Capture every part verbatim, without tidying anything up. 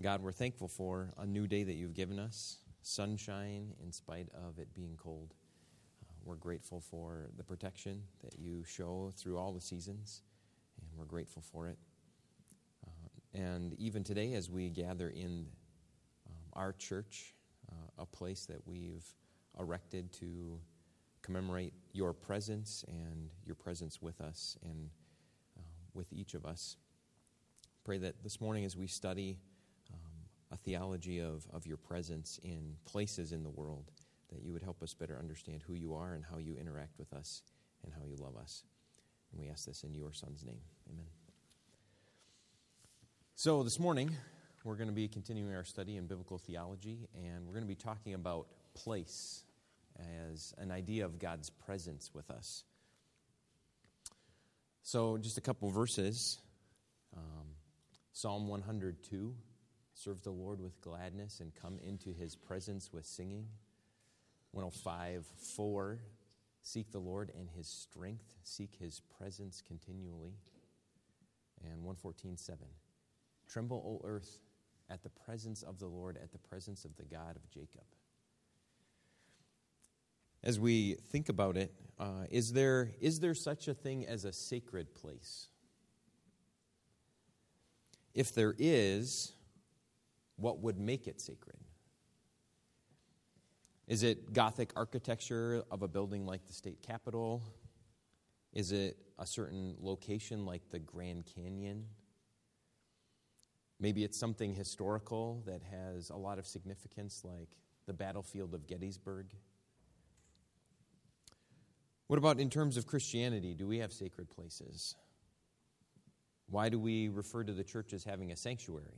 God, we're thankful for a new day that you've given us, sunshine in spite of it being cold. Uh, we're grateful for the protection that you show through all the seasons, and we're grateful for it. Uh, and even today, as we gather in um, our church, uh, a place that we've erected to commemorate your presence and your presence with us and uh, with each of us, pray that this morning as we study um, a theology of, of your presence in places in the world, that you would help us better understand who you are and how you interact with us and how you love us. And we ask this in your Son's name. Amen. So this morning, we're going to be continuing our study in biblical theology, and we're going to be talking about place as an idea of God's presence with us. So just a couple verses. Um, Psalm one hundred two, serve the Lord with gladness and come into his presence with singing. one oh five, four, seek the Lord and his strength, seek his presence continually. And one fourteen, seven, tremble, O earth, at the presence of the Lord, at the presence of the God of Jacob. As we think about it, uh, is there is there such a thing as a sacred place? If there is, what would make it sacred? Is it Gothic architecture of a building like the state capitol? Is it a certain location like the Grand Canyon? Maybe it's something historical that has a lot of significance like the battlefield of Gettysburg. What about in terms of Christianity? Do we have sacred places? Why do we refer to the church as having a sanctuary?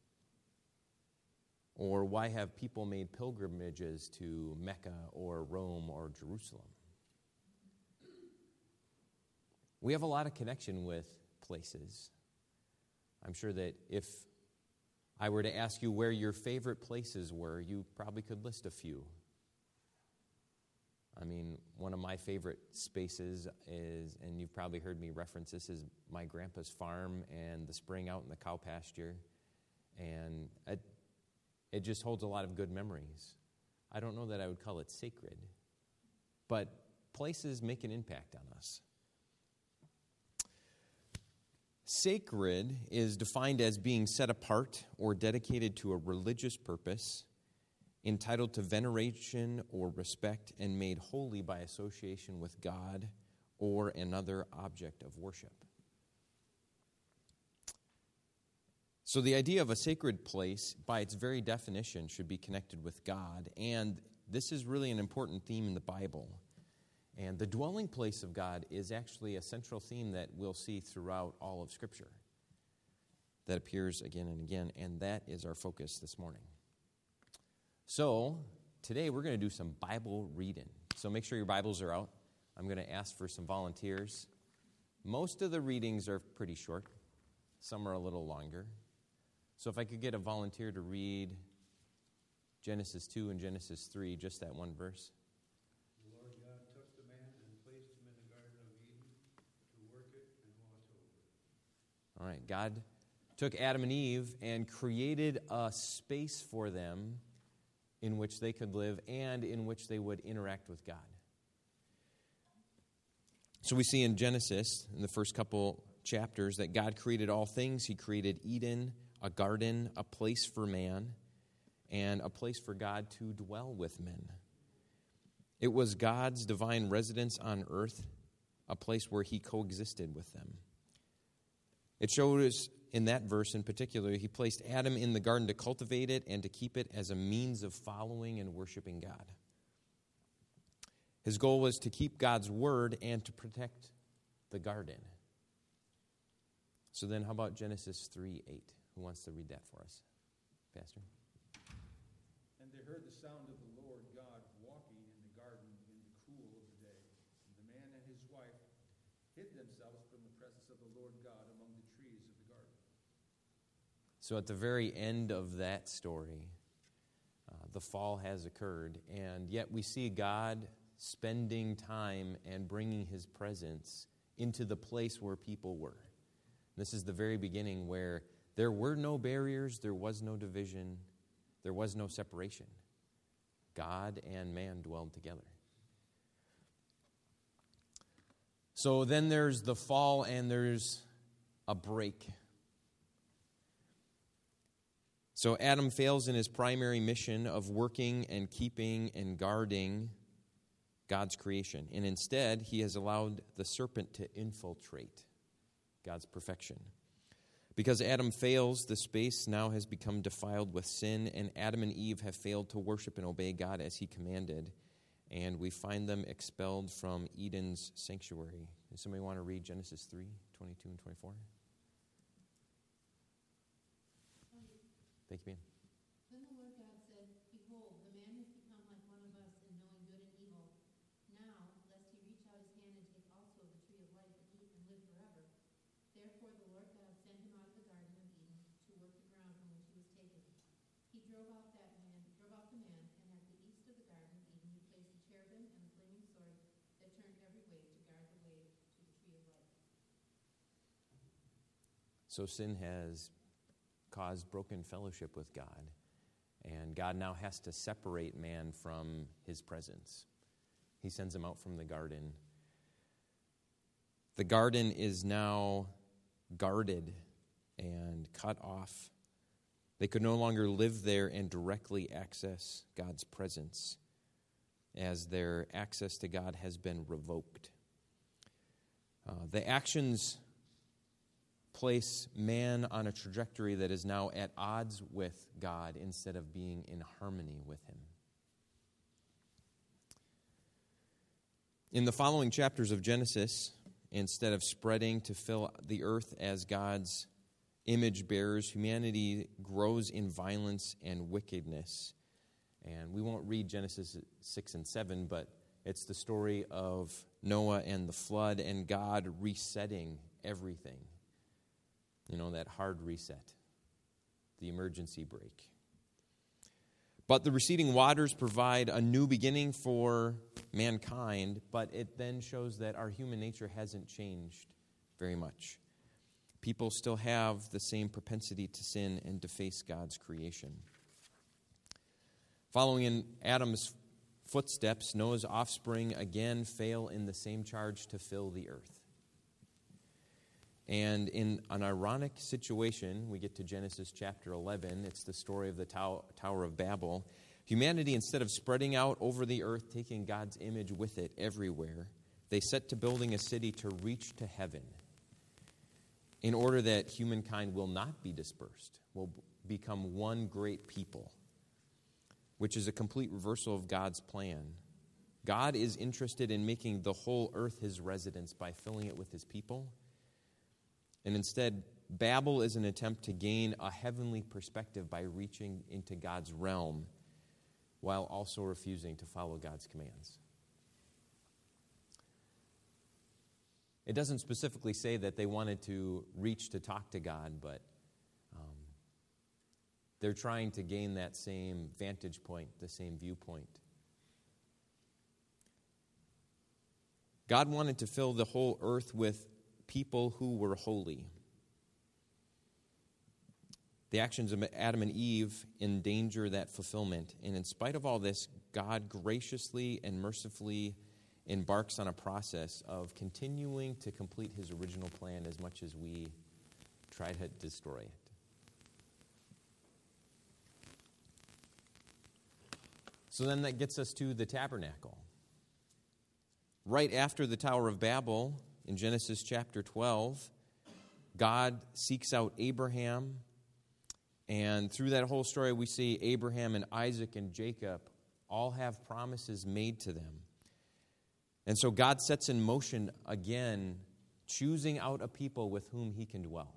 Or why have people made pilgrimages to Mecca or Rome or Jerusalem? We have a lot of connection with places. I'm sure that if I were to ask you where your favorite places were, you probably could list a few. I mean, one of my favorite spaces is, and you've probably heard me reference this, is my grandpa's farm and the spring out in the cow pasture. And it, it just holds a lot of good memories. I don't know that I would call it sacred, but places make an impact on us. Sacred is defined as being set apart or dedicated to a religious purpose, entitled to veneration or respect, and made holy by association with God or another object of worship. So the idea of a sacred place, by its very definition, should be connected with God, and this is really an important theme in the Bible. And the dwelling place of God is actually a central theme that we'll see throughout all of Scripture that appears again and again, and that is our focus this morning. So, today we're going to do some Bible reading. So make sure your Bibles are out. I'm going to ask for some volunteers. Most of the readings are pretty short. Some are a little longer. So if I could get a volunteer to read Genesis two and Genesis three, just that one verse. The Lord God took the man and placed him in the Garden of Eden to work it and watch over it. All right, God took Adam and Eve and created a space for them in which they could live and in which they would interact with God. So we see in Genesis, in the first couple chapters, that God created all things. He created Eden, a garden, a place for man, and a place for God to dwell with men. It was God's divine residence on earth, a place where he coexisted with them. It shows in that verse in particular, he placed Adam in the garden to cultivate it and to keep it as a means of following and worshiping God. His goal was to keep God's word and to protect the garden. So then how about Genesis three eight? Who wants to read that for us? Pastor? And they heard the sound of the Lord God walking in the garden in the cool of the day. And the man and his wife hid themselves from the presence of the Lord God among the trees of the garden. So at the very end of that story, uh, the fall has occurred, and yet we see God spending time and bringing his presence into the place where people were. This is the very beginning where There were no barriers, there was no division, there was no separation. God and man dwelled together. So then there's the fall and there's a break. So Adam fails in his primary mission of working and keeping and guarding God's creation. And instead, he has allowed the serpent to infiltrate God's perfection. Because Adam fails, the space now has become defiled with sin, and Adam and Eve have failed to worship and obey God as he commanded, and we find them expelled from Eden's sanctuary. Does somebody want to read Genesis three, twenty-two and twenty-four? Thank you, Ben. Then the Lord God said, Behold, the man has become like one of us in knowing good and evil. Now, lest he reach out his hand and take also of the tree of life and eat and live forever. Therefore the Lord God sent him out of the Garden of Eden to work the ground from which he was taken. He drove out that man, drove out the man, and at the east of the Garden of Eden he placed a cherubim and a flaming sword that turned every way to guard the way to the tree of life. So sin has caused broken fellowship with God, and God now has to separate man from his presence. He sends him out from the garden. The garden is now guarded and cut off. They could no longer live there and directly access God's presence, as their access to God has been revoked. Uh, the actions place man on a trajectory that is now at odds with God instead of being in harmony with him. In the following chapters of Genesis, instead of spreading to fill the earth as God's image bearers, humanity grows in violence and wickedness. And we won't read Genesis six and seven, but it's the story of Noah and the flood and God resetting everything. You know, that hard reset, the emergency brake. But the receding waters provide a new beginning for mankind, but it then shows that our human nature hasn't changed very much. People still have the same propensity to sin and deface God's creation. Following in Adam's footsteps, Noah's offspring again fail in the same charge to fill the earth. And in an ironic situation, we get to Genesis chapter eleven. It's the story of the Tower of Babel. Humanity, instead of spreading out over the earth, taking God's image with it everywhere, they set to building a city to reach to heaven in order that humankind will not be dispersed, will become one great people, which is a complete reversal of God's plan. God is interested in making the whole earth his residence by filling it with his people. And instead, Babel is an attempt to gain a heavenly perspective by reaching into God's realm while also refusing to follow God's commands. It doesn't specifically say that they wanted to reach to talk to God, but um, they're trying to gain that same vantage point, the same viewpoint. God wanted to fill the whole earth with people who were holy. The actions of Adam and Eve endanger that fulfillment. And in spite of all this, God graciously and mercifully embarks on a process of continuing to complete his original plan as much as we try to destroy it. So then that gets us to the tabernacle. Right after the Tower of Babel, in Genesis chapter twelve, God seeks out Abraham, and through that whole story we see Abraham and Isaac and Jacob all have promises made to them. And so God sets in motion again, choosing out a people with whom he can dwell.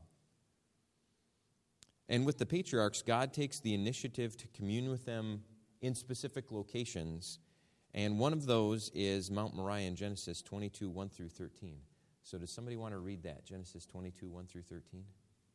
And with the patriarchs, God takes the initiative to commune with them in specific locations, and one of those is Mount Moriah in Genesis twenty-two, one through thirteen. So does somebody want to read that? Genesis twenty-two, one through thirteen.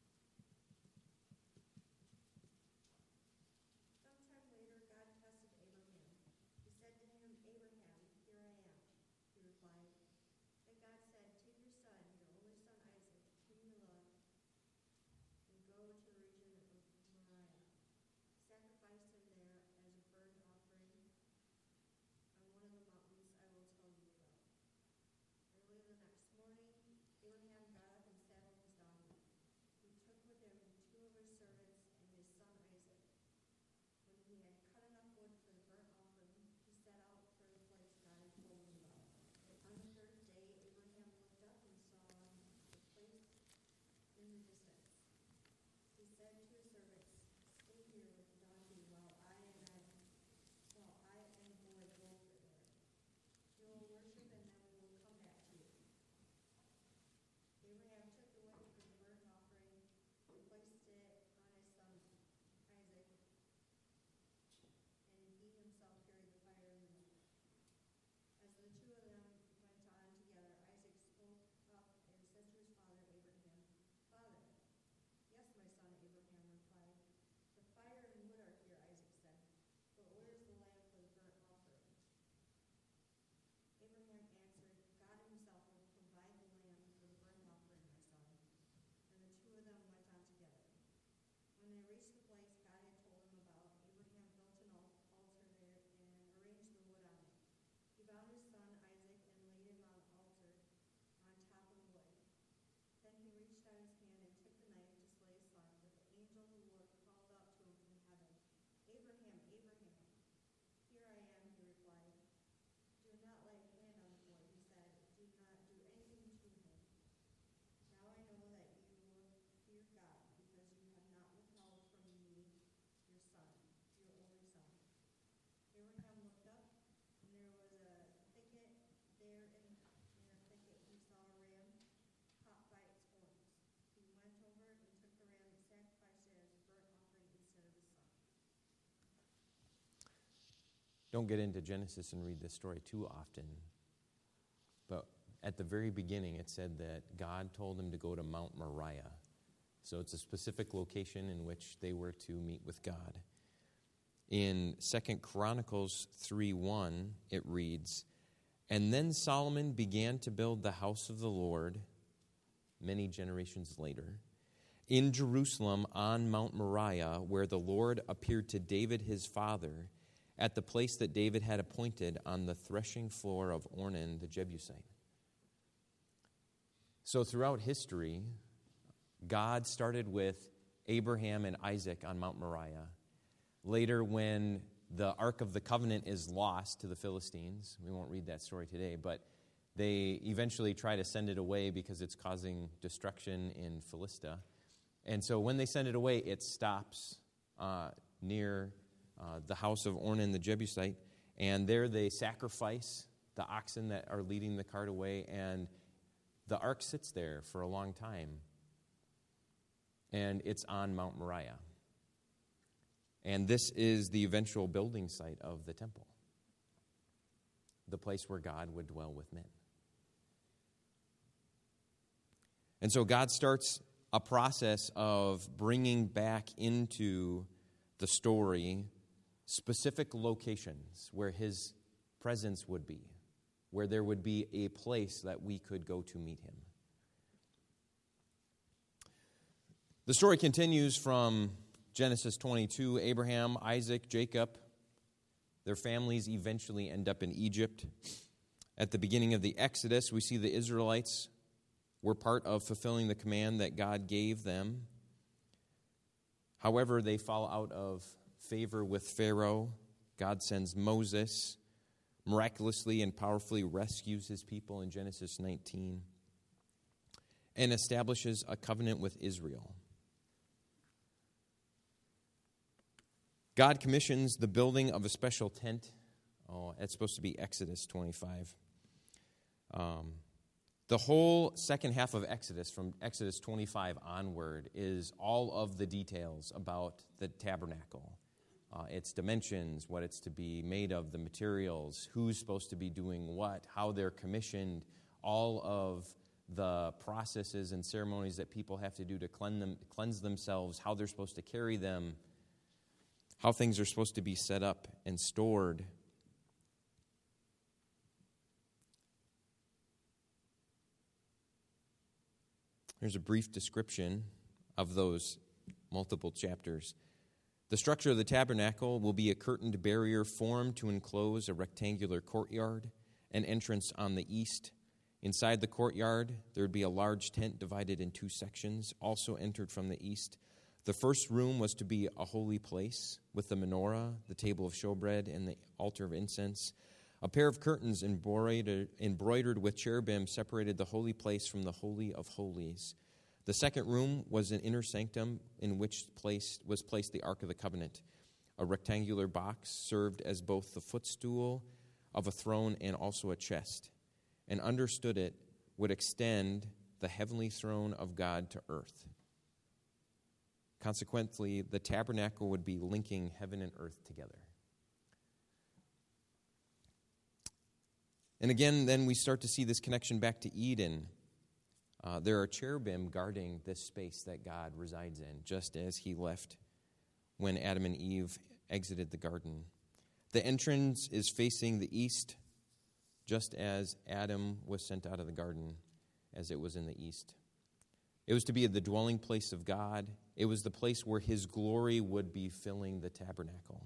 Sometime later, God tested Abraham. He said to him, Abraham, here I am. He replied. Then God said, take your son, your only son Isaac, whom you love, and go to the don't get into Genesis and read this story too often, but at the very beginning it said that God told him to go to Mount Moriah. So it's a specific location in which they were to meet with God. In Second Chronicles three one, it reads, "And then Solomon began to build the house of the Lord many generations later, in Jerusalem on Mount Moriah, where the Lord appeared to David his father, at the place that David had appointed on the threshing floor of Ornan the Jebusite." So throughout history, God started with Abraham and Isaac on Mount Moriah. Later, when the Ark of the Covenant is lost to the Philistines, we won't read that story today, but they eventually try to send it away because it's causing destruction in Philistia. And so when they send it away, it stops uh, near uh, the house of Ornan the Jebusite, and there they sacrifice the oxen that are leading the cart away, and the ark sits there for a long time, and it's on Mount Moriah. And this is the eventual building site of the temple, the place where God would dwell with men. And so God starts a process of bringing back into the story specific locations where his presence would be, where there would be a place that we could go to meet him. The story continues from Genesis twenty-two. Abraham, Isaac, Jacob, their families eventually end up in Egypt. At the beginning of the Exodus, we see the Israelites were part of fulfilling the command that God gave them. However, they fall out of favor with Pharaoh. God sends Moses, miraculously and powerfully rescues his people in Genesis nineteen, and establishes a covenant with Israel. God commissions the building of a special tent. Oh, it's supposed to be Exodus twenty-five. Um, the whole second half of Exodus, from Exodus twenty-five onward, is all of the details about the tabernacle. Uh, its dimensions, what it's to be made of, the materials, who's supposed to be doing what, how they're commissioned, all of the processes and ceremonies that people have to do to cleanse them, cleanse themselves, how they're supposed to carry them, how things are supposed to be set up and stored. Here's a brief description of those multiple chapters. The structure of the tabernacle will be a curtained barrier formed to enclose a rectangular courtyard, an entrance on the east. Inside the courtyard, there would be a large tent divided in two sections, also entered from the east. The first room was to be a holy place with the menorah, the table of showbread, and the altar of incense. A pair of curtains embroidered, embroidered with cherubim separated the holy place from the Holy of Holies. The second room was an inner sanctum in which place was placed the Ark of the Covenant. A rectangular box served as both the footstool of a throne and also a chest, and understood it would extend the heavenly throne of God to earth. Consequently, the tabernacle would be linking heaven and earth together. And again, then we start to see this connection back to Eden. Uh, there are cherubim guarding this space that God resides in, just as he left when Adam and Eve exited the garden. The entrance is facing the east, just as Adam was sent out of the garden, as it was in the east. It was to be the dwelling place of God. It was the place where his glory would be filling the tabernacle.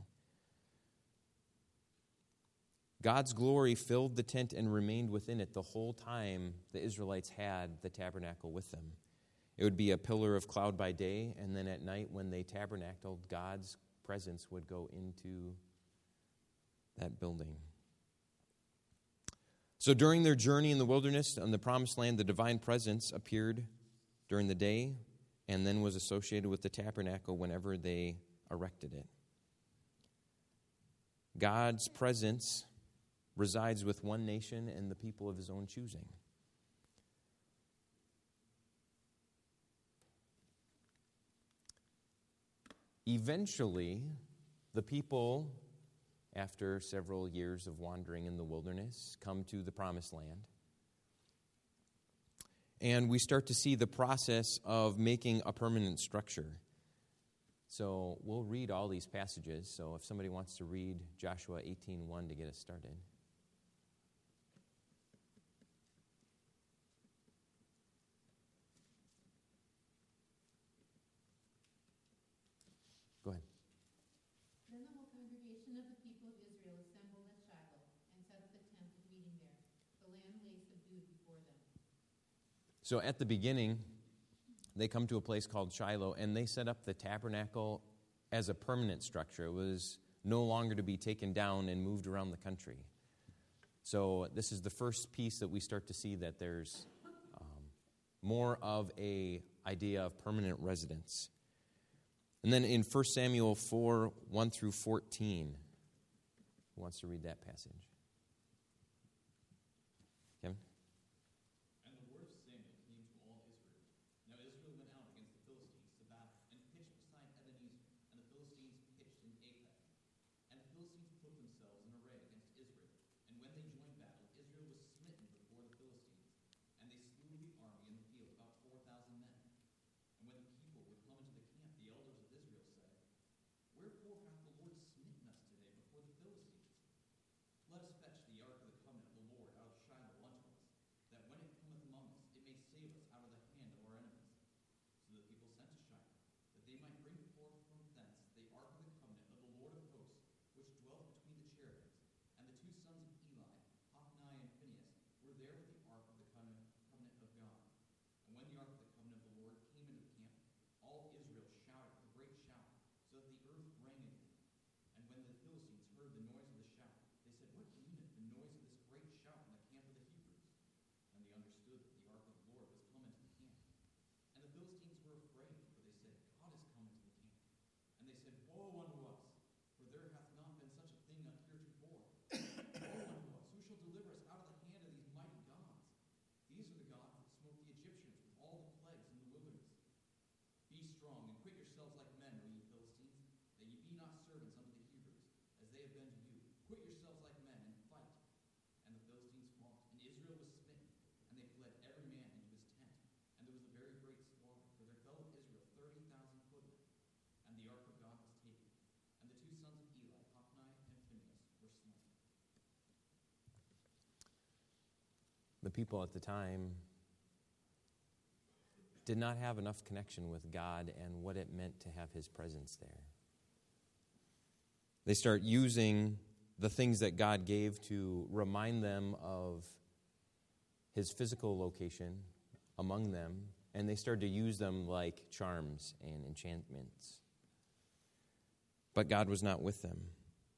God's glory filled the tent and remained within it the whole time the Israelites had the tabernacle with them. It would be a pillar of cloud by day, and then at night when they tabernacled, God's presence would go into that building. So during their journey in the wilderness on the promised land, the divine presence appeared during the day and then was associated with the tabernacle whenever they erected it. God's presence resides with one nation and the people of his own choosing. Eventually, the people after several years of wandering in the wilderness, come to the Promised Land. And we start to see the process of making a permanent structure. So we'll read all these passages. So if somebody wants to read Joshua eighteen one to get us started. Go ahead. Then the whole congregation of the people of Israel assembled at Shiloh and set up the tent of meeting there. The land lay subdued before them. So at the beginning, they come to a place called Shiloh, and they set up the tabernacle as a permanent structure. It was no longer to be taken down and moved around the country. So this is the first piece that we start to see that there's um, more of a idea of permanent residence. And then in First Samuel four, one through fourteen, who wants to read that passage? Kevin? And the word of Samuel came to all Israel. Now Israel went out against the Philistines to battle, and pitched beside Ebenezer, and the Philistines pitched in Aphek. And the Philistines put themselves in array against Israel. And when they joined battle, Israel was smitten before the Philistines. And they slew the army in the field, about four thousand men. And when the people were come into the camp, the elders of Israel said, Wherefore hath the Lord smitten us today before the Philistines? Let us fetch the ark of the covenant of the Lord out of Shiloh unto us, that when it cometh among us, it may save us out of the hand of our enemies. So the people sent to Shiloh, that they might bring forth from thence the ark of the covenant of the Lord of hosts, which dwelt between the cherubims. And the two sons of Eli, Hophni and Phinehas, were there with the ark of the covenant covenant of God. And when the ark of the covenant of the Lord came into the camp, all Israel shouted with a great shout, so that the earth rang again. And when the Philistines heard the noise of the shout, they said, What meaneth the noise of this great shout in the camp of the Hebrews? And they understood that the ark of the Lord was come into the camp. And the Philistines were afraid, for they said, God is come into the camp. And they said, Woe unto us, for there hath not been such a thing heretofore. Woe unto us, who shall deliver us out of the hand of these mighty gods? These are the gods that smote the Egyptians with all the plagues in the wilderness. Be strong and quit yourselves like men, O ye Philistines, that ye be not servants unto the Hebrews, as they have been to you. Quit yourselves like men and fight. And the Philistines fought, and Israel was smitten, and they fled every man into his tent. And there was a very great slaughter, for there fell of Israel thirty thousand footmen. And the ark of God was taken, and the two sons of Eli, Hophni and Phinehas, were slain. The people at the time did not have enough connection with God and what it meant to have His presence there. They start using the things that God gave to remind them of His physical location among them, and they started to use them like charms and enchantments. But God was not with them.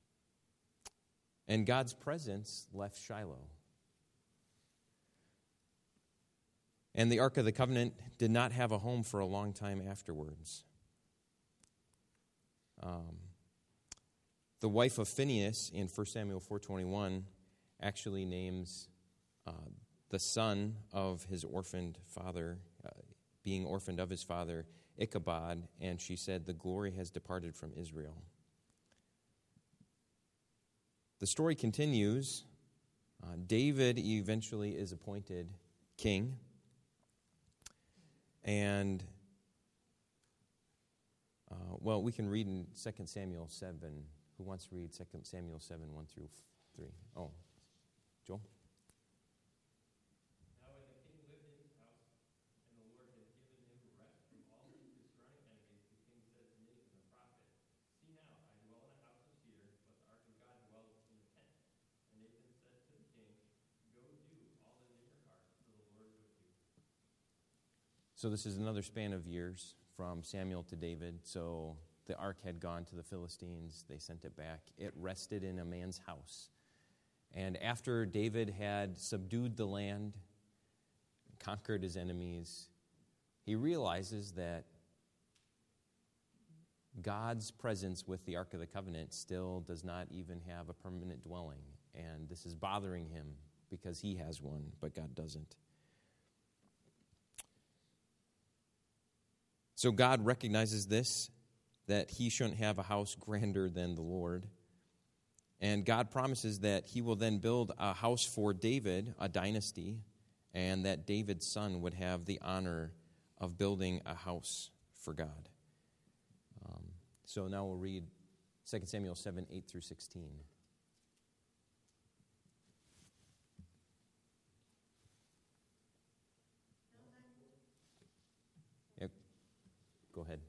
And God's presence left Shiloh. And the Ark of the Covenant did not have a home for a long time afterwards. Um, the wife of Phinehas in First Samuel four twenty-one actually names uh, the son of his orphaned father, uh, being orphaned of his father, Ichabod, and she said, the glory has departed from Israel. The story continues. Uh, David eventually is appointed king. And, uh, well, we can read in Second Samuel seven. Who wants to read Second Samuel seven, one through three? Oh, Joel? Now when the king lived in his house, and the Lord had given him rest from all his surrounding enemies, the king said to Nathan the prophet, See now, I dwell in a house of cedar, but the ark of God dwells in a tent. And Nathan said to the king, Go do all that is in your heart, for the Lord is with you. So this is another span of years from Samuel to David. So the ark had gone to the Philistines. They sent it back. It rested in a man's house. And after David had subdued the land, conquered his enemies, he realizes that God's presence with the Ark of the Covenant still does not even have a permanent dwelling. And this is bothering him because he has one, but God doesn't. So God recognizes this, that he shouldn't have a house grander than the Lord. And God promises that he will then build a house for David, a dynasty, and that David's son would have the honor of building a house for God. Um, so now we'll read Second Samuel seven, eight through sixteen. Yep. Go ahead.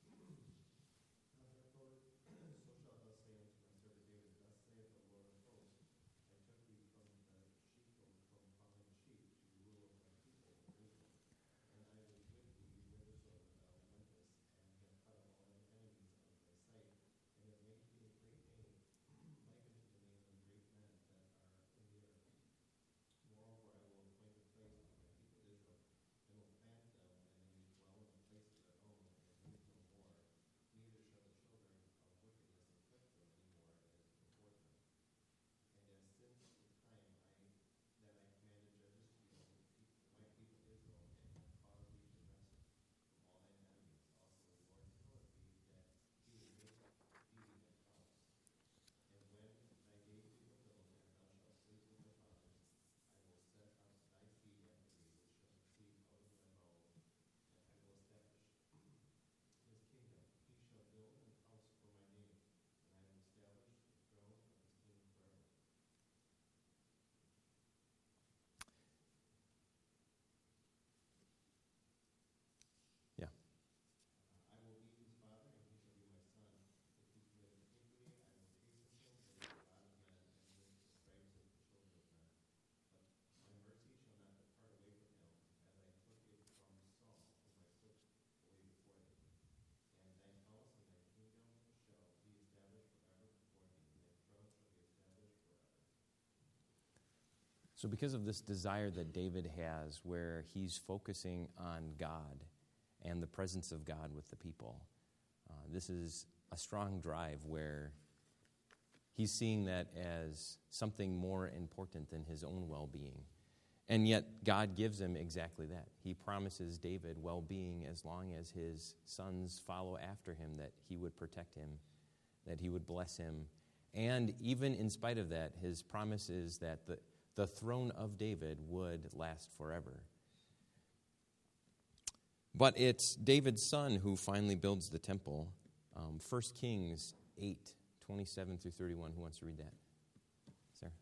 So because of this desire that David has, where he's focusing on God and the presence of God with the people, uh, this is a strong drive where he's seeing that as something more important than his own well-being. And yet God gives him exactly that. He promises David well-being as long as his sons follow after him, that he would protect him, that he would bless him. And even in spite of that, his promise is that the The throne of David would last forever. But it's David's son who finally builds the temple. Um, First Kings eight, twenty-seven through thirty-one. Who wants to read that? Sarah?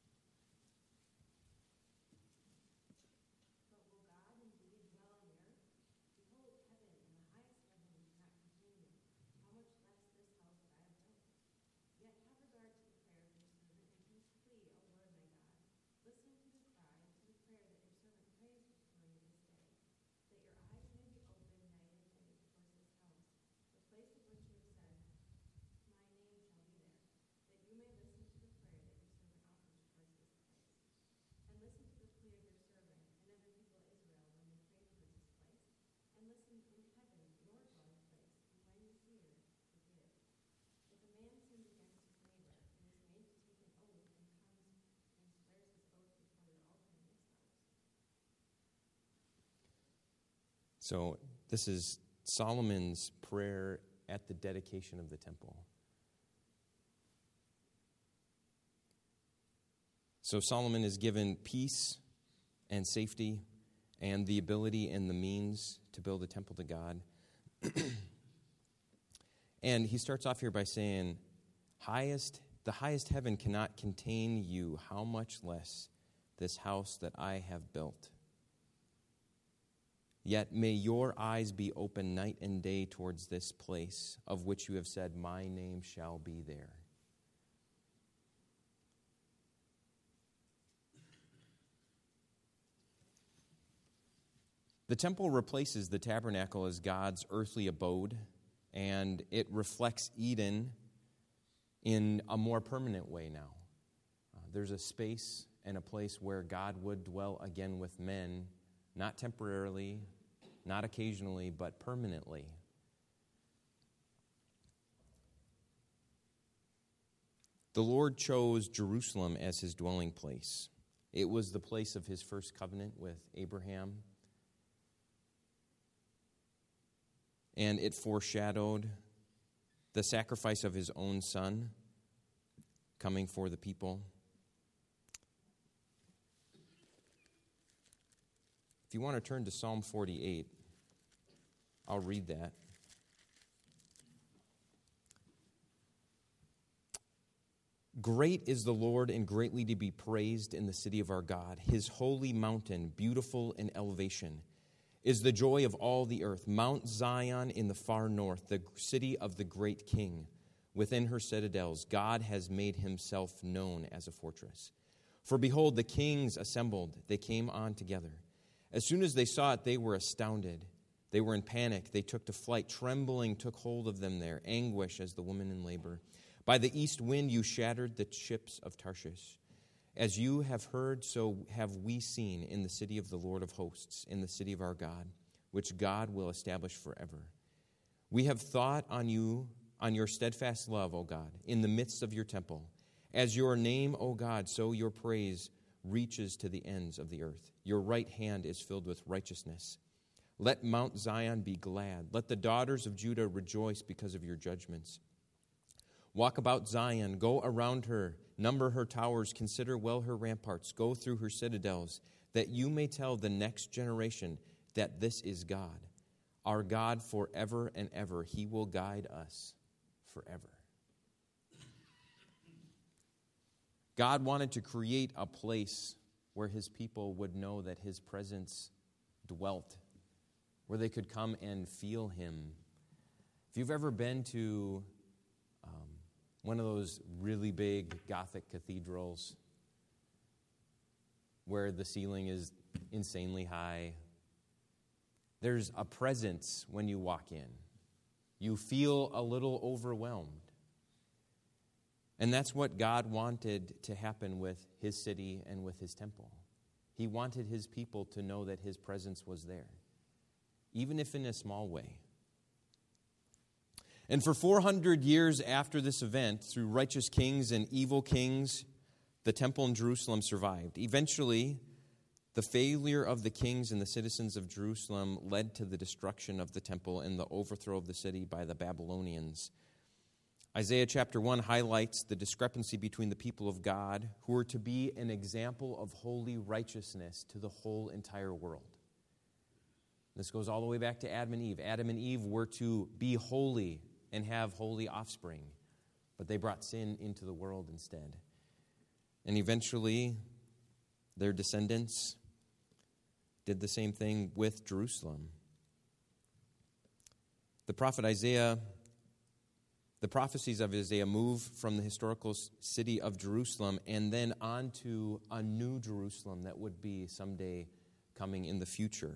But will God indeed dwell here? Behold, heaven and the highest heaven cannot contain you. How much less this house that I have built? Yet have regard to the prayer of your servant, and his plea, O Lord my God. Listen to the cry, to the prayer that your servant prays before you this day, that your eyes may be open night and day towards this house, the place of which you have said, my name shall be there, that you may listen to the prayer that your servant offers towards this place. And listen to the plea of your servant and of the people of Israel when they pray towards this place. And listen in heaven, your dwelling place, and when you hear, forgive. If a man sins against his neighbor, and is made to take an oath, and comes and swears his oath before your altar in this house. So this is Solomon's prayer at the dedication of the temple. So Solomon is given peace and safety and the ability and the means to build a temple to God. And he starts off here by saying, highest, the highest heaven cannot contain you, how much less this house that I have built. Yet may your eyes be open night and day towards this place of which you have said, my name shall be there. The temple replaces the tabernacle as God's earthly abode, and it reflects Eden in a more permanent way now. Uh, there's a space and a place where God would dwell again with men, not temporarily, not occasionally, but permanently. The Lord chose Jerusalem as his dwelling place. It was the place of his first covenant with Abraham. And it foreshadowed the sacrifice of his own son, coming for the people. If you want to turn to Psalm forty-eight, I'll read that. Great is the Lord and greatly to be praised in the city of our God. His holy mountain, beautiful in elevation, is the joy of all the earth. Mount Zion in the far north, the city of the great King. Within her citadels, God has made himself known as a fortress. For behold, the kings assembled. They came on together. As soon as they saw it, they were astounded. They were in panic. They took to flight. Trembling took hold of them there, anguish as the woman in labor. By the east wind you shattered the ships of Tarshish. As you have heard, so have we seen in the city of the Lord of hosts, in the city of our God, which God will establish forever. We have thought on you, on your steadfast love, O God, in the midst of your temple. As your name, O God, so your praise reaches to the ends of the earth. Your right hand is filled with righteousness. Let Mount Zion be glad. Let the daughters of Judah rejoice because of your judgments. Walk about Zion, go around her, number her towers, consider well her ramparts, go through her citadels, that you may tell the next generation that this is God, our God forever and ever. He will guide us forever. God wanted to create a place where his people would know that his presence dwelt, where they could come and feel him. If you've ever been to um, one of those really big Gothic cathedrals where the ceiling is insanely high, there's a presence when you walk in. You feel a little overwhelmed. And that's what God wanted to happen with his city and with his temple. He wanted his people to know that his presence was there, even if in a small way. And for four hundred years after this event, through righteous kings and evil kings, the temple in Jerusalem survived. Eventually, the failure of the kings and the citizens of Jerusalem led to the destruction of the temple and the overthrow of the city by the Babylonians. Isaiah chapter one highlights the discrepancy between the people of God, who are to be an example of holy righteousness to the whole entire world. This goes all the way back to Adam and Eve. Adam and Eve were to be holy and have holy offspring, but they brought sin into the world instead. And eventually, their descendants did the same thing with Jerusalem. The prophet Isaiah, the prophecies of Isaiah move from the historical city of Jerusalem and then on to a new Jerusalem that would be someday coming in the future.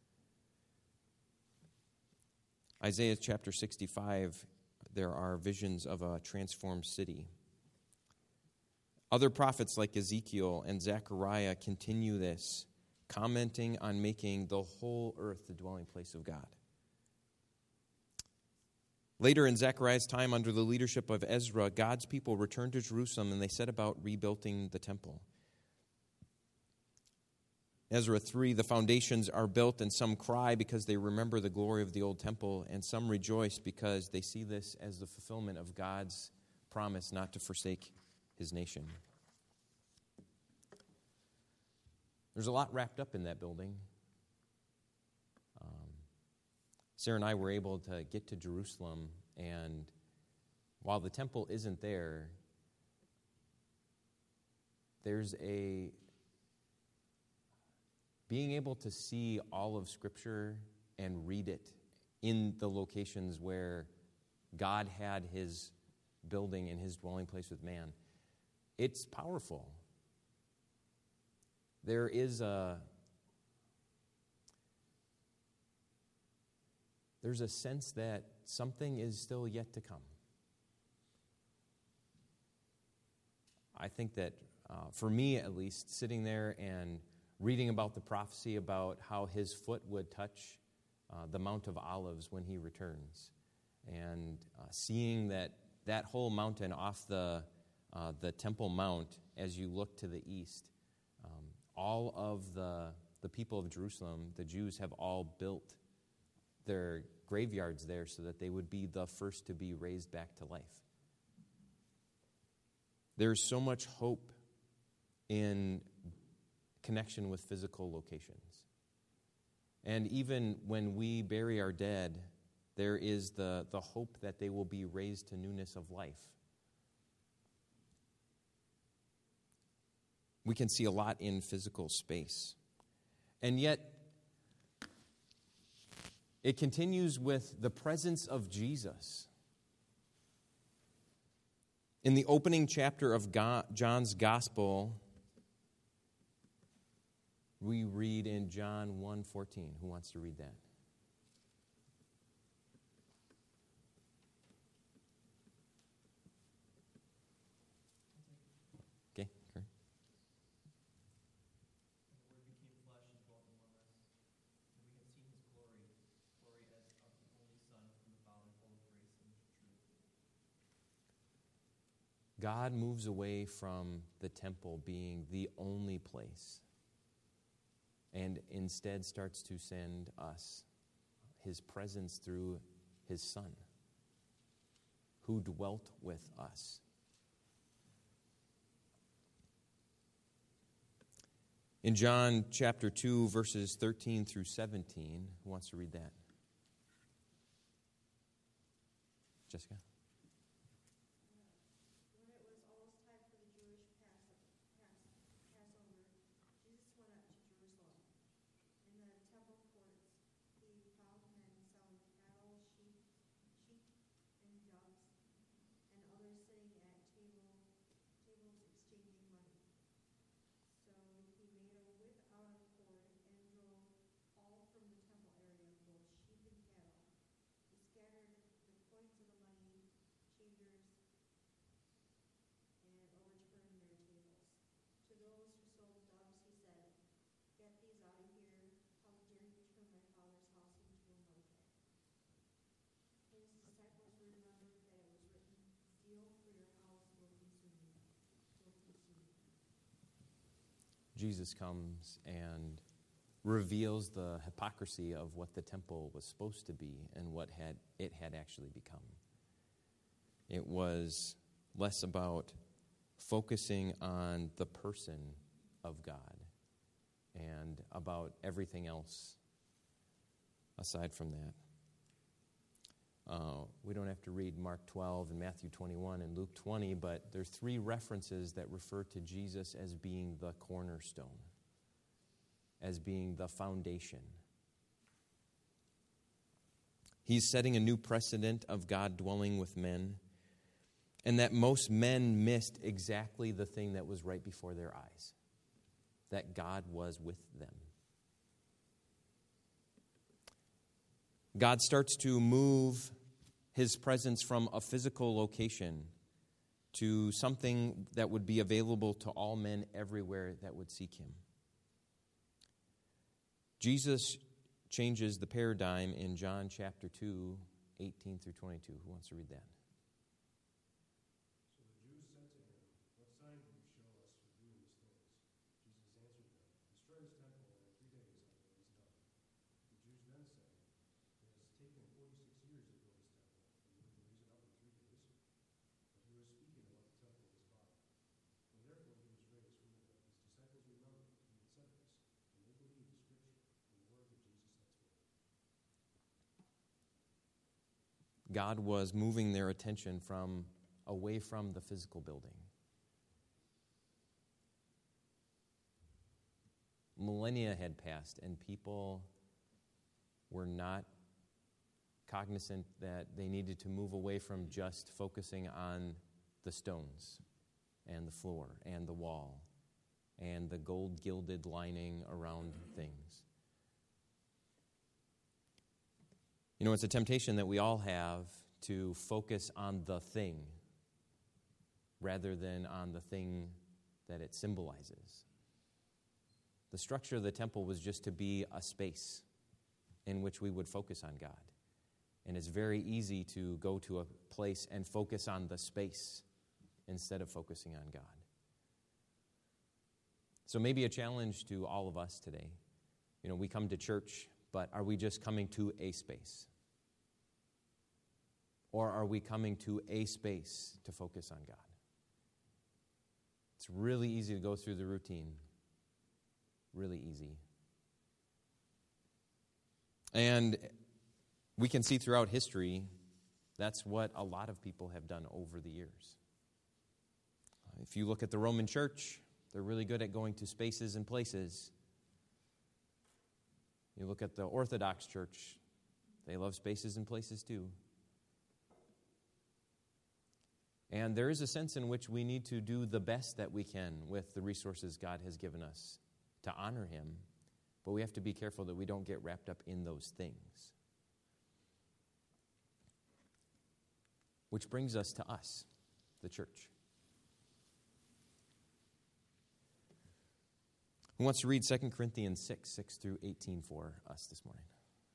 Isaiah chapter sixty-five, there are visions of a transformed city. Other prophets like Ezekiel and Zechariah continue this, commenting on making the whole earth the dwelling place of God. Later in Zechariah's time, under the leadership of Ezra, God's people returned to Jerusalem and they set about rebuilding the temple. Ezra three, the foundations are built, and some cry because they remember the glory of the old temple, and some rejoice because they see this as the fulfillment of God's promise not to forsake his nation. There's a lot wrapped up in that building. Um, Sarah and I were able to get to Jerusalem, and while the temple isn't there, there's a being able to see all of Scripture and read it in the locations where God had his building and his dwelling place with man. It's powerful. There is a there's a sense that something is still yet to come. I think that uh, for me at least, sitting there and reading about the prophecy about how his foot would touch uh, the Mount of Olives when he returns, and uh, seeing that that whole mountain off the uh, the Temple Mount as you look to the east, um, all of the the people of Jerusalem, the Jews, have all built their graveyards there so that they would be the first to be raised back to life. There's so much hope in connection with physical locations. And even when we bury our dead, there is the, the hope that they will be raised to newness of life. We can see a lot in physical space. And yet, it continues with the presence of Jesus. In the opening chapter of God, John's Gospel, we read in John one fourteen. Who wants to read that? Okay, great. The Word became flesh and dwelt among us, and we have seen His glory, glory as of the only Son from the Father, full of grace and truth. God moves away from the temple being the only place and instead starts to send us His presence through His Son, who dwelt with us. In John chapter two, verses thirteen through seventeen, who wants to read that? Jessica? When it was almost time for the Jewish Pass- Pass- Passover, Jesus went up to Jerusalem. In the temple courts, he found men selling cattle, sheep, sheep and doves, and others sitting at table, tables exchanging money. So he made a width out of cord and drove all from the temple area, both sheep and cattle. He scattered the coins of the money changers and overturned their tables. To those who sold doves, he said, "Get these out of here. How dare you turn my Father's house into a market?" His disciples remembered that it was written, "Zeal for your house will consume me, will consume me." Jesus comes and reveals the hypocrisy of what the temple was supposed to be and what had it had actually become. It was less about focusing on the person of God and about everything else aside from that. Uh, we don't have to read Mark twelve and Matthew twenty-one and Luke twenty, but there's three references that refer to Jesus as being the cornerstone, as being the foundation. He's setting a new precedent of God dwelling with men, and that most men missed exactly the thing that was right before their eyes, that God was with them. God starts to move His presence from a physical location to something that would be available to all men everywhere that would seek Him. Jesus changes the paradigm in John chapter two, eighteen through twenty-two. Who wants to read that? So the Jews said to him, "What sign will you show us for doing these things?" Jesus answered them, "Destroy this temple, and in three days I will raise it up." The Jews then said, "It has taken forty-six years to build this temple, and you will raise it up in three days?" But he was speaking about the temple of his body. When therefore he was raised from the dead, his disciples remembered that he had said this, and they believed the scripture and the word that Jesus had spoken. God was moving their attention from away from the physical building. Millennia had passed, and people were not cognizant that they needed to move away from just focusing on the stones and the floor and the wall and the gold-gilded lining around things. You know, it's a temptation that we all have to focus on the thing rather than on the thing that it symbolizes. The structure of the temple was just to be a space in which we would focus on God. And it's very easy to go to a place and focus on the space instead of focusing on God. So maybe a challenge to all of us today. You know, we come to church, but are we just coming to a space? Or are we coming to a space to focus on God? It's really easy to go through the routine. Really easy. And we can see throughout history, that's what a lot of people have done over the years. If you look at the Roman Church, they're really good at going to spaces and places. You look at the Orthodox Church, they love spaces and places too. And there is a sense in which we need to do the best that we can with the resources God has given us to honor Him, but we have to be careful that we don't get wrapped up in those things. Which brings us to us, the church. Who wants to read Second Corinthians six, six through eighteen for us this morning?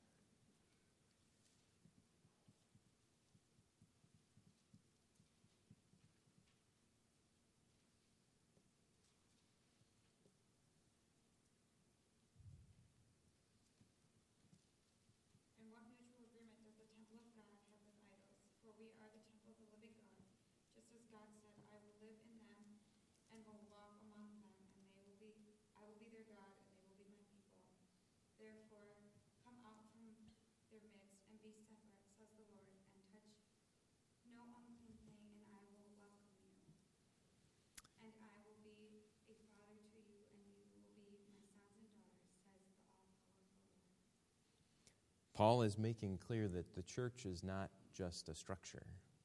And what mutual agreement does the temple of God have with idols? For we are the temple of the living God. Just as God said, I will live in them and will walk among them, and they will be I will be their God, and they will be my people. Therefore, come out from their midst and be separate, says the Lord, and touch no unclean thing, and I will welcome you. And I will be a father to you, and you will be my sons and daughters, says the all-powerful Lord. Paul is making clear that the church is not just a structure.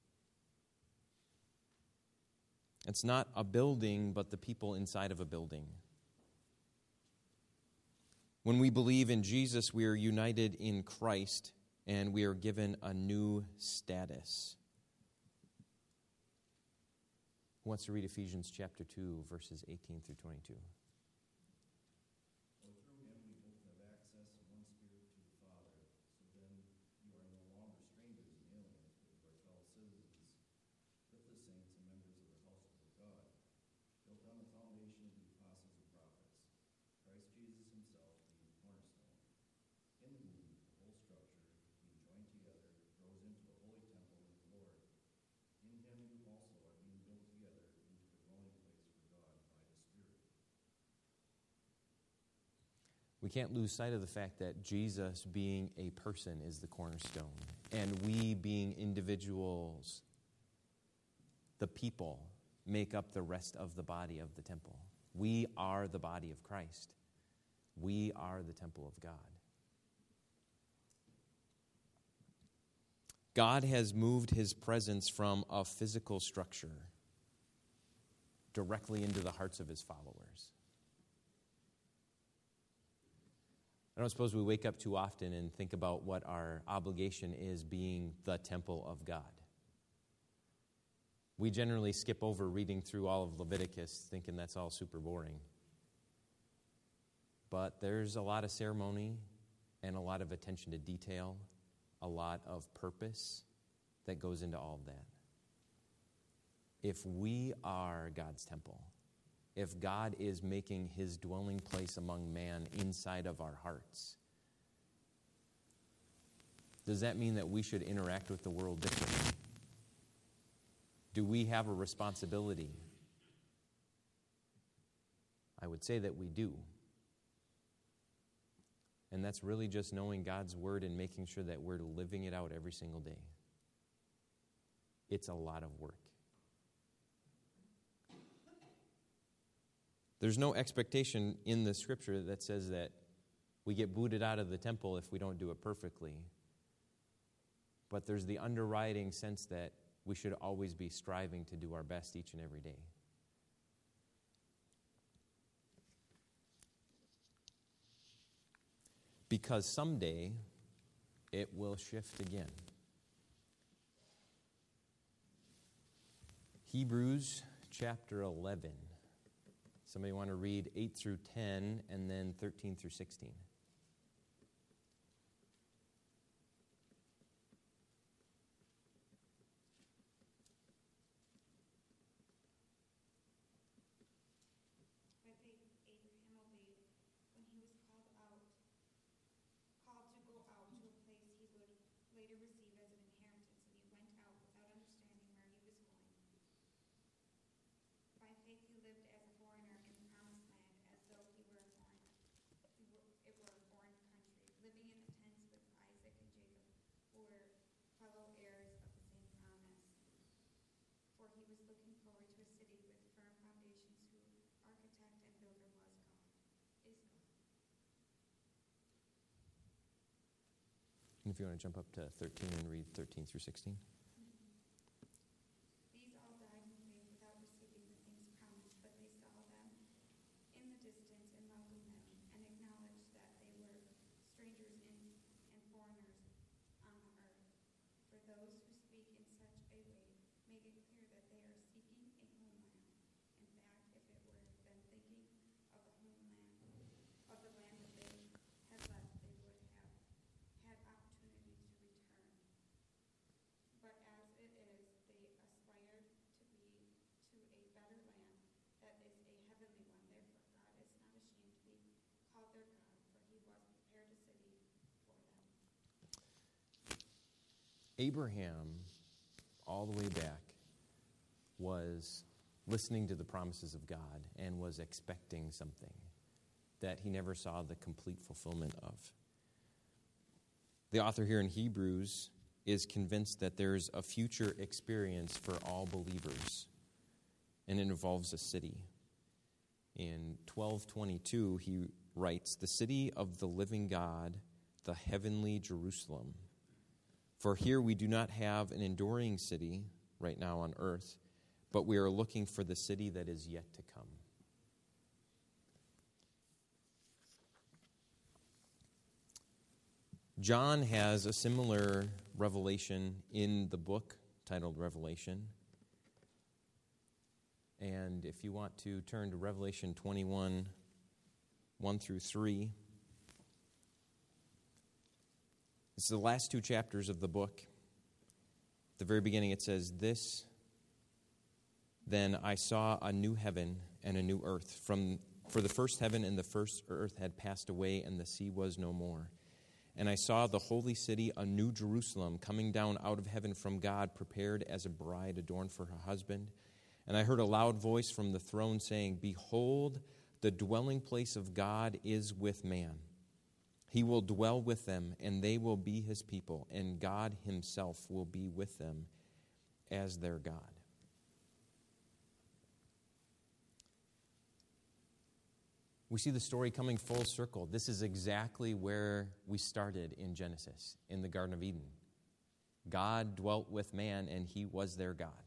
It's not a building, but the people inside of a building. When we believe in Jesus, we are united in Christ, and we are given a new status. Who wants to read Ephesians chapter two, verses eighteen through twenty-two? For through him we both have access in one spirit to the Father, so then you are no longer strangers and aliens, but you are fellow citizens with the saints and members of the household of God, built on the foundation of the apostles and prophets, Christ Jesus himself being the cornerstone, in whom the whole structure, being joined together, grows into a holy temple in the Lord. In him you also are being built together into a dwelling place for God by the Spirit. We can't lose sight of the fact that Jesus, being a person, is the cornerstone, and we, being individuals, the people, make up the rest of the body of the temple. We are the body of Christ. We are the temple of God. God has moved his presence from a physical structure directly into the hearts of his followers. I don't suppose we wake up too often and think about what our obligation is being the temple of God. We generally skip over reading through all of Leviticus thinking that's all super boring. But there's a lot of ceremony and a lot of attention to detail, a lot of purpose that goes into all of that. If we are God's temple, if God is making his dwelling place among man inside of our hearts, does that mean that we should interact with the world differently? Do we have a responsibility? I would say that we do. And that's really just knowing God's word and making sure that we're living it out every single day. It's a lot of work. There's no expectation in the scripture that says that we get booted out of the temple if we don't do it perfectly. But there's the underwriting sense that we should always be striving to do our best each and every day. Because someday it will shift again. Hebrews chapter eleven. Somebody want to read eight through ten and then thirteen through sixteen. By faith, Abraham obeyed when he was called out, called to go out to a place he would later receive as an inheritance, and he went out without understanding where he was going. By faith, he lived if you want to jump up to thirteen and read thirteen through sixteen. These all died in faith without receiving the things promised, but they saw them in the distance and welcomed them, and acknowledged that they were strangers in, and foreigners on the earth. For those who speak in such a way make it clear that they are seeking a homeland. In fact, if it were been thinking of the homeland, of the land that they had left, they would have had opportunity to return. But as it is, they aspired to be to a better land, that is a heavenly one. Therefore, God is not ashamed to be called their God, for he was prepared a city for them. Abraham, all the way back, was listening to the promises of God and was expecting something that he never saw the complete fulfillment of. The author here in Hebrews is convinced that there's a future experience for all believers, and it involves a city. In twelve twenty-two, he writes, "The city of the living God, the heavenly Jerusalem. For here we do not have an enduring city right now on earth, but we are looking for the city that is yet to come." John has a similar revelation in the book titled Revelation. And if you want to turn to Revelation twenty-one, one through three, this is the last two chapters of the book. At the very beginning it says, "This, then I saw a new heaven and a new earth. From, for the first heaven and the first earth had passed away, and the sea was no more. And I saw the holy city, a new Jerusalem, coming down out of heaven from God, prepared as a bride adorned for her husband. And I heard a loud voice from the throne saying, 'Behold, the dwelling place of God is with man. He will dwell with them, and they will be his people, and God himself will be with them as their God.'" We see the story coming full circle. This is exactly where we started in Genesis, in the Garden of Eden. God dwelt with man, and he was their God.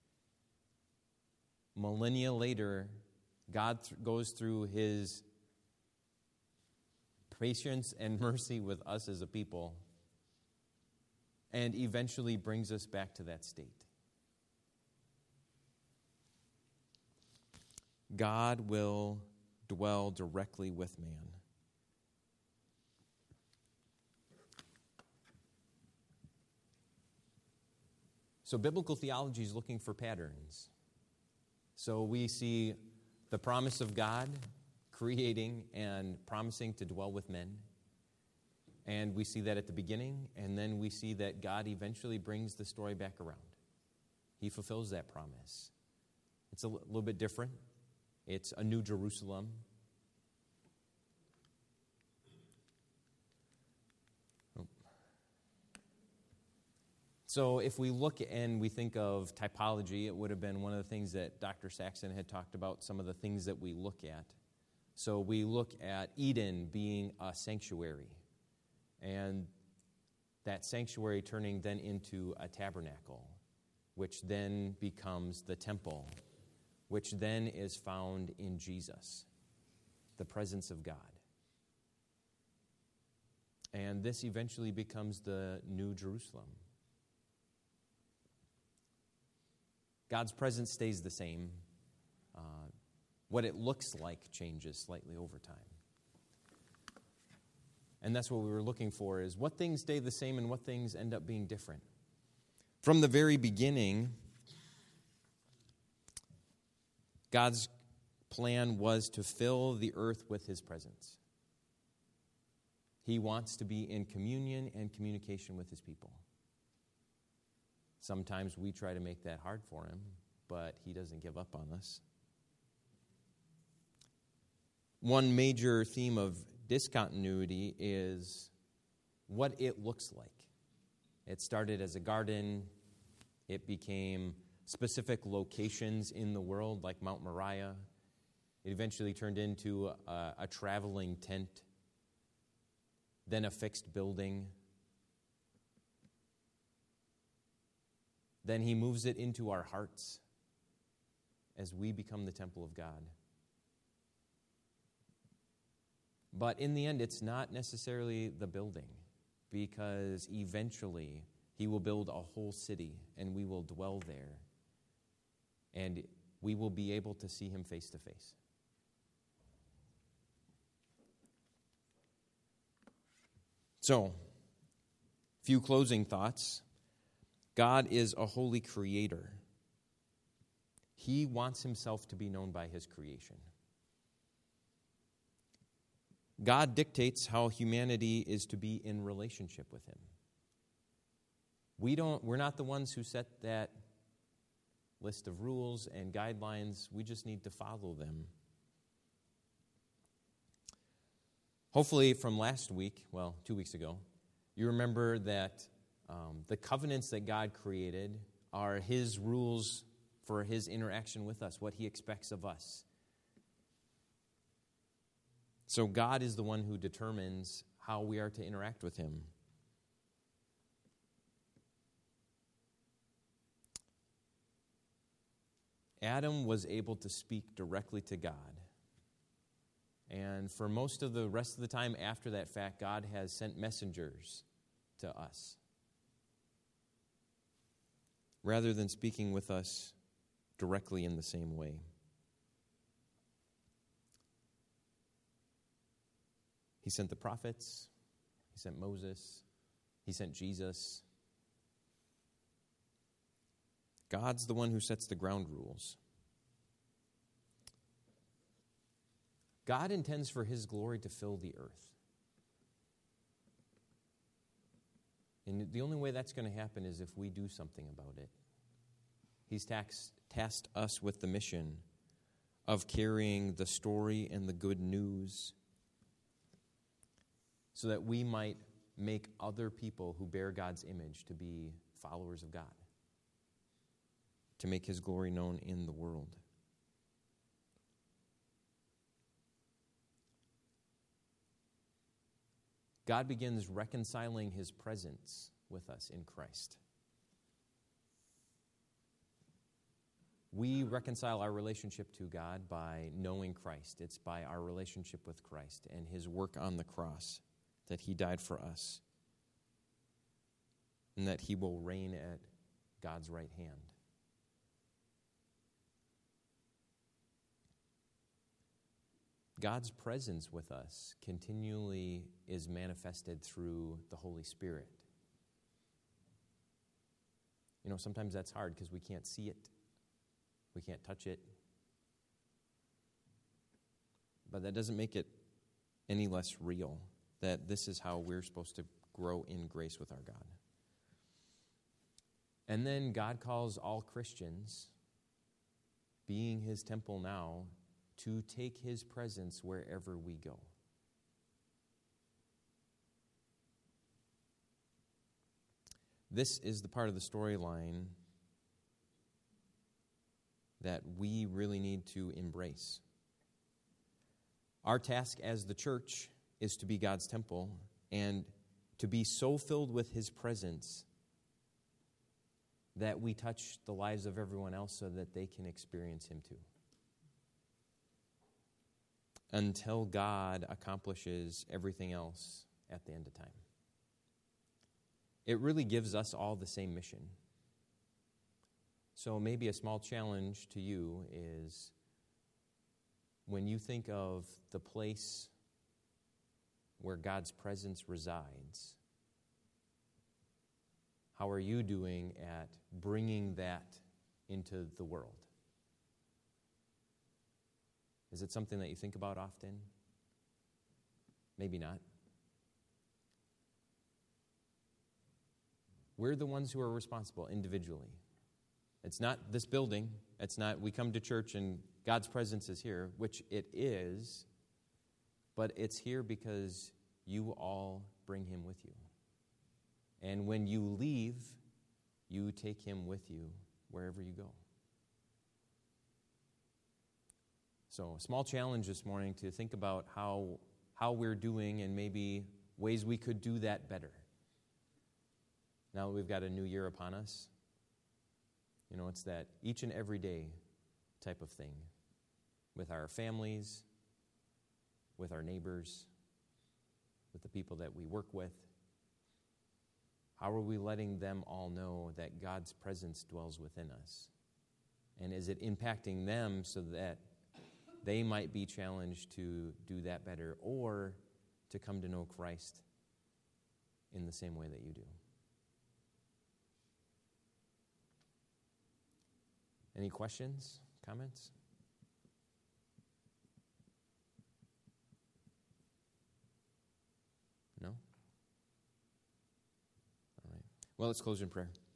Millennia later, God th- goes through his patience and mercy with us as a people, and eventually brings us back to that state. God will dwell directly with man. So biblical theology is looking for patterns. So we see the promise of God creating and promising to dwell with men. And we see that at the beginning, and then we see that God eventually brings the story back around. He fulfills that promise. It's a l- little bit different. It's a new Jerusalem. Oh. So if we look and we think of typology, it would have been one of the things that Doctor Saxon had talked about, some of the things that we look at. So we look at Eden being a sanctuary, and that sanctuary turning then into a tabernacle, which then becomes the temple, which then is found in Jesus, the presence of God. And this eventually becomes the New Jerusalem. God's presence stays the same. Uh, what it looks like changes slightly over time. And that's what we were looking for, is what things stay the same and what things end up being different. From the very beginning, God's plan was to fill the earth with his presence. He wants to be in communion and communication with his people. Sometimes we try to make that hard for him, but he doesn't give up on us. One major theme of discontinuity is what it looks like. It started as a garden. It became specific locations in the world, like Mount Moriah. It eventually turned into a, a traveling tent, then a fixed building, then he moves it into our hearts as we become the temple of God. But in the end, it's not necessarily the building, because eventually he will build a whole city and we will dwell there, and we will be able to see him face to face. So, few closing thoughts. God is a holy creator. He wants himself to be known by his creation. God dictates how humanity is to be in relationship with him. We don't, we're not the ones who set that list of rules and guidelines. We just need to follow them. Hopefully from last week, well, two weeks ago, you remember that um, the covenants that God created are his rules for his interaction with us, what he expects of us. So God is the one who determines how we are to interact with him. Adam was able to speak directly to God. And for most of the rest of the time after that fact, God has sent messengers to us, rather than speaking with us directly in the same way. He sent the prophets, he sent Moses, he sent Jesus. God's the one who sets the ground rules. God intends for his glory to fill the earth. And the only way that's going to happen is if we do something about it. He's taxed, tasked us with the mission of carrying the story and the good news so that we might make other people who bear God's image to be followers of God, to make his glory known in the world. God begins reconciling his presence with us in Christ. We reconcile our relationship to God by knowing Christ. It's by our relationship with Christ and his work on the cross, that he died for us, and that he will reign at God's right hand. God's presence with us continually is manifested through the Holy Spirit. You know, sometimes that's hard because we can't see it. We can't touch it. But that doesn't make it any less real, that this is how we're supposed to grow in grace with our God. And then God calls all Christians, being his temple now, to take his presence wherever we go. This is the part of the storyline that we really need to embrace. Our task as the church is to be God's temple and to be so filled with his presence that we touch the lives of everyone else so that they can experience him too, until God accomplishes everything else at the end of time. It really gives us all the same mission. So maybe a small challenge to you is, when you think of the place where God's presence resides, how are you doing at bringing that into the world? Is it something that you think about often? Maybe not. We're the ones who are responsible individually. It's not this building. It's not we come to church and God's presence is here, which it is, but it's here because you all bring him with you. And when you leave, you take him with you wherever you go. So a small challenge this morning to think about how, how we're doing and maybe ways we could do that better. Now that we've got a new year upon us, You know, it's that each and every day type of thing with our families, with our neighbors, with the people that we work with. How are we letting them all know that God's presence dwells within us? And is it impacting them so that they might be challenged to do that better or to come to know Christ in the same way that you do? Any questions, comments? No? All right. Well, let's close in prayer.